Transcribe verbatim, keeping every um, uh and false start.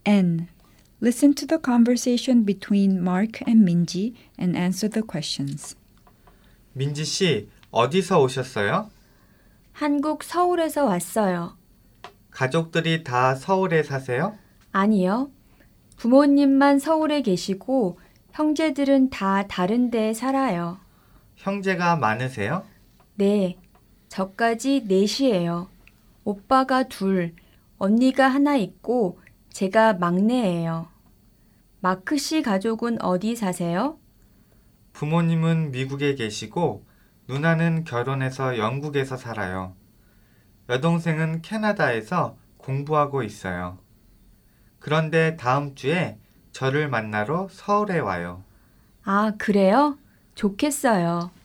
N. Listen to the conversation between Mark and Minji and answer the questions. 민지 씨, 어디서 오셨어요? 한국 서울에서 왔어요. 가족들이 다 서울에 사세요? 아니요. 부모님만 서울에 계시고 형제들은 다 다른 데에 살아요. 형제가 많으세요? 네, 저까지 넷이에요. 오빠가 둘, 언니가 하나 있고 제가 막내예요. 마크 씨 가족은 어디 사세요? 부모님은 미국에 계시고 누나는 결혼해서 영국에서 살아요. 여동생은 캐나다에서 공부하고 있어요. 그런데 다음 주에 저를 만나러 서울에 와요. 아, 그래요? 좋겠어요.